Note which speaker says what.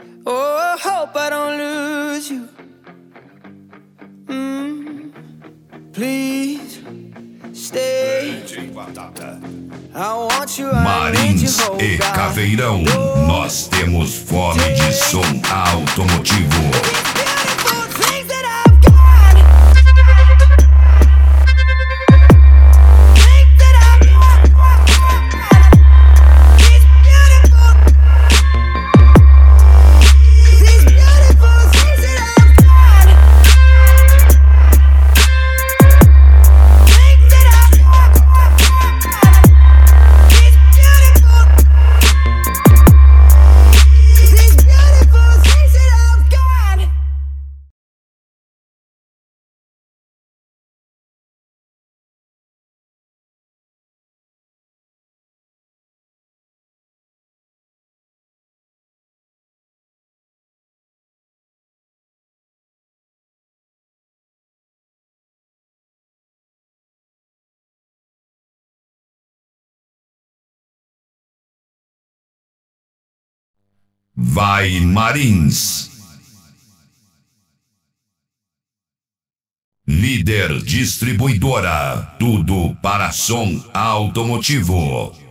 Speaker 1: Oh, I hope I don't lose you. Please stay. I want you, I need you,
Speaker 2: Marins
Speaker 1: oh
Speaker 2: e
Speaker 1: God.
Speaker 2: Caveirão, nós temos fome de som automotivo.
Speaker 1: Beautiful things that I've got. Things that I've got. These beautiful things that I've got. Things that I've got. These beautiful things that I've got.
Speaker 2: Vai Marins. Líder distribuidora, tudo para som automotivo.